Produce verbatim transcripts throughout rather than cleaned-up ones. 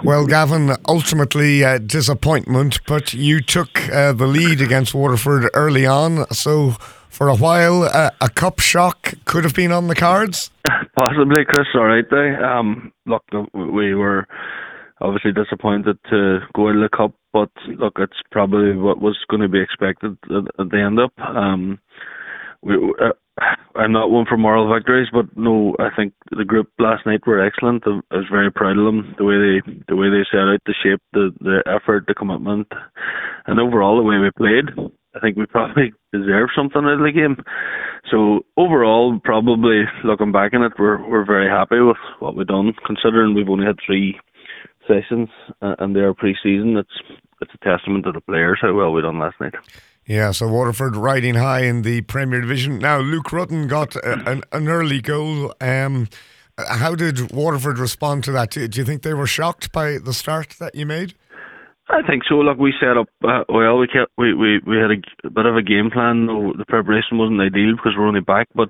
Well, Gavin, ultimately uh, disappointment, but you took uh, the lead against Waterford early on, so for a while uh, a cup shock could have been on the cards? Possibly, Chris, alright there. Um, look, we were obviously disappointed to go into the cup, but look, it's probably what was going to be expected at, at the end up. Um, we, uh, I'm not one for moral victories, but no, I think the group last night were excellent. I was very proud of them, the way they the way they set out the shape, the the effort, the commitment, and overall the way we played. I think we probably deserve something out of the game. So overall, probably looking back on it, we're we're very happy with what we've done, considering we've only had three sessions uh, and they're pre-season. It's it's a testament to the players how well we done last night. Yeah, so Waterford riding high in the Premier Division. Now, Luke Rutten got a, an, an early goal. Um, how did Waterford respond to that? Do, do you think they were shocked by the start that you made? I think so. Look, we set up uh, well. We kept we, we, we had a, a bit of a game plan. The preparation wasn't ideal because we're only back, but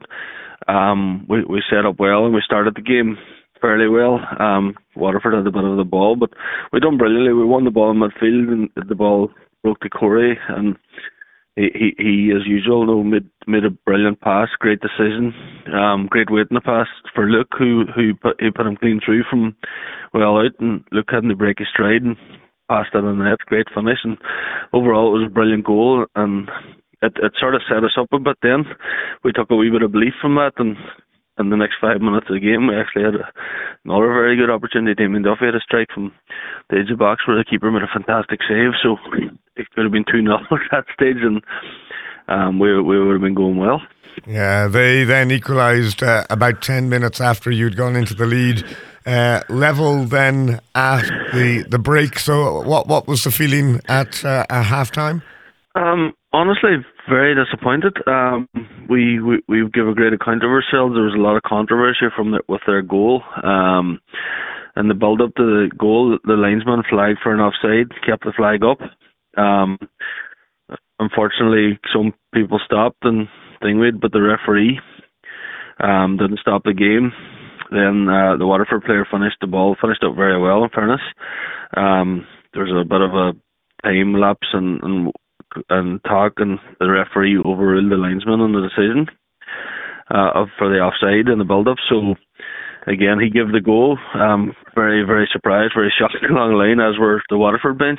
um, we we set up well and we started the game fairly well. Um, Waterford had a bit of the ball, but we done brilliantly. We won the ball in midfield and the ball broke to Corey, and he, he, he as usual, no, made made a brilliant pass. Great decision. Um, great weight in the pass for Luke, who who put, he put him clean through from well out, and Luke had to break his stride and passed it in the net. Great finish, and overall it was a brilliant goal, and it it sort of set us up a bit. Then we took a wee bit of belief from that, and in the next five minutes of the game, we actually had a, another very good opportunity. Damien Duffy had a strike from the edge of the box where the keeper made a fantastic save. So it could have been two nil at that stage, and um, we we would have been going well. Yeah, they then equalised uh, about ten minutes after you'd gone into the lead. Uh, level then at the the break. So what what was the feeling at uh, at half time? Um, honestly, very disappointed. Um, we, we we give a great account of ourselves. There was a lot of controversy from the, with their goal. Um, and the build up to the goal, the linesman flagged for an offside, kept the flag up. Um, unfortunately, some people stopped and thingweed, but the referee um, didn't stop the game. Then uh, the Waterford player finished the ball, finished up very well. In fairness, um, there was a bit of a time lapse and. and and talk, and the referee overruled the linesman on the decision uh, for the offside and the build-up. So again, he gave the goal. Um, very, very surprised, very shocked along the line, as were the Waterford bench,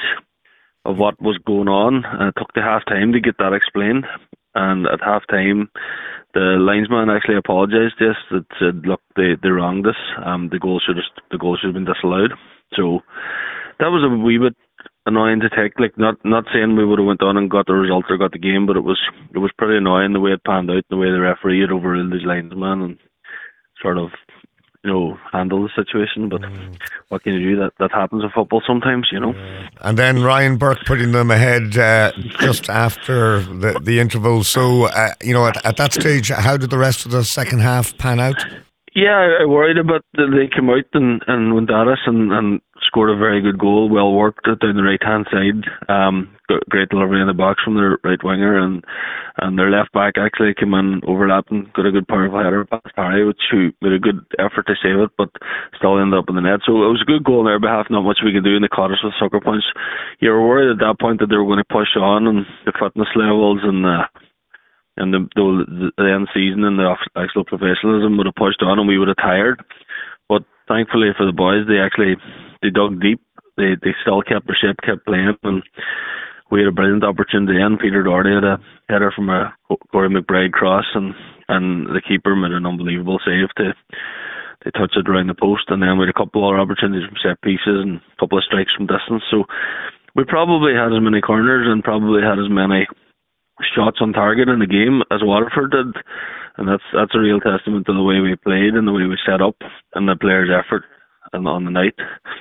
of what was going on. And it took the half time to get that explained. And at half time, the linesman actually apologised to us, that said, look, they, they wronged us. Um, the goal should have the goal should have been disallowed. So that was a wee bit annoying to take. Like, not not saying we would have went on and got the result or got the game, but it was it was pretty annoying the way it panned out, the way the referee had overruled his linesman and sort of, you know, handle the situation. But mm. what can you do? That that happens in football sometimes, you know. Yeah. And then Ryan Burke putting them ahead uh, just after the the interval. So uh, you know, at, at that stage, how did the rest of the second half pan out? Yeah, I worried about that they came out and, and went at us and, and scored a very good goal, well worked down the right hand side. Um, great delivery in the box from their right winger, and and their left back actually came in, overlapped and got a good powerful header past Harry, which made a good effort to save it, but still ended up in the net. So it was a good goal on their behalf. Not much we could do, in the caught us with sucker punch. You were worried at that point that they were going to push on, and the fitness levels and the and the, the, the end season and the actual professionalism would have pushed on, and we would have tired. But thankfully for the boys, they actually they dug deep. They they still kept their shape, kept playing, and we had a brilliant opportunity. And Peter Doherty had a header from a Corey McBride cross, and, and the keeper made an unbelievable save to to touch it around the post. And then we had a couple other opportunities from set pieces and a couple of strikes from distance. So we probably had as many corners and probably had as many shots on target in the game as Waterford did, and that's that's a real testament to the way we played and the way we set up and the players' effort and on the night.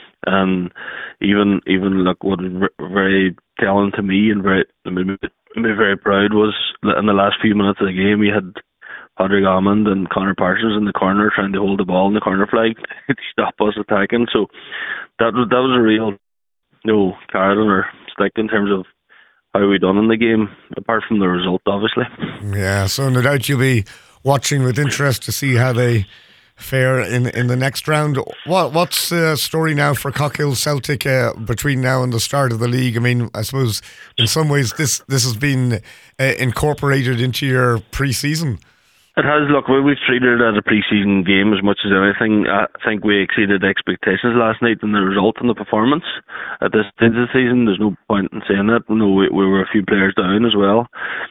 And even even look, what was very telling to me and very made me, made me very proud was in the last few minutes of the game, we had Padraig Almond and Connor Parsons in the corner trying to hold the ball in the corner flag to stop us attacking. So that was that was a real, you know, carrot on our stick in terms of how we done in the game, apart from the result, obviously. Yeah, so no doubt you'll be watching with interest to see how they fare in in the next round. What what's the story now for Cockhill Celtic uh, between now and the start of the league? I mean, I suppose in some ways this this has been uh, incorporated into your pre-season. It has. Look, we, we've treated it as a pre-season game as much as anything. I think we exceeded expectations last night in the result and the performance. At this stage of the season, there's no point in saying that. No, we, we were a few players down as well.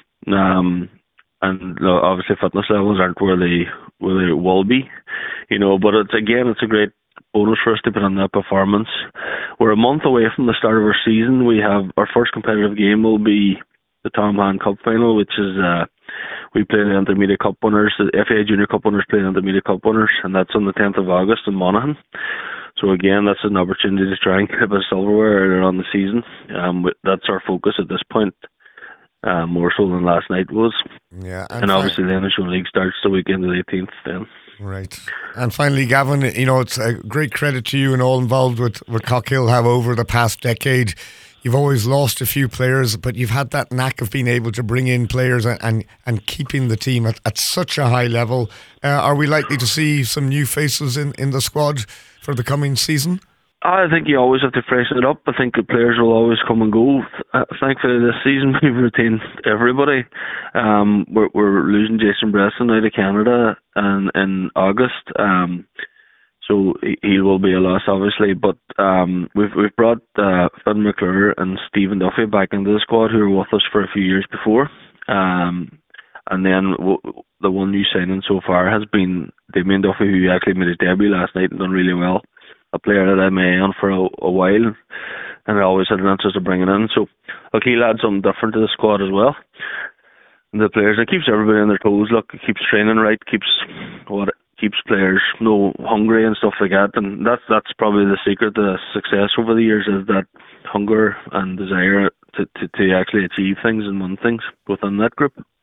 Um, and obviously fitness levels aren't where they where they will be, you know. But it's again, it's a great bonus for us to put on that performance. We're a month away from the start of our season. We have our first competitive game will be the Tom Hand Cup final, which is uh, we play the Intermediate Cup winners. The F A I Junior Cup winners play the Intermediate Cup winners, and that's on the tenth of August in Monaghan. So again, that's an opportunity to try and get a bit of silverware earlier on the season. Um, that's our focus at this point. Uh, more so than last night was. Yeah, and, and obviously the National League starts the weekend of the eighteenth then. Right. And finally, Gavin, you know, it's a great credit to you and all involved with, with Cockhill how over the past decade you've always lost a few players, but you've had that knack of being able to bring in players and, and, and keeping the team at, at such a high level. Uh, are we likely to see some new faces in, in the squad for the coming season? I think you always have to freshen it up. I think the players will always come and go. Uh, thankfully, this season we've retained everybody. Um, we're, we're losing Jason Bresson out of Canada and in August, um, so he, he will be a loss, obviously. But um, we've we've brought uh, Finn McClure and Stephen Duffy back into the squad, who were with us for a few years before. Um, and then w- the one new signing so far has been Damien Duffy, who actually made his debut last night and done really well. A player that I'm on for a, a while, and I always had an interest in bringing in. So, look, he'll add something different to the squad as well. And the players, it keeps everybody on their toes. Look, it keeps training right, keeps what keeps players you know, hungry and stuff like that. And that's that's probably the secret to success over the years, is that hunger and desire to, to, to actually achieve things and win things within that group.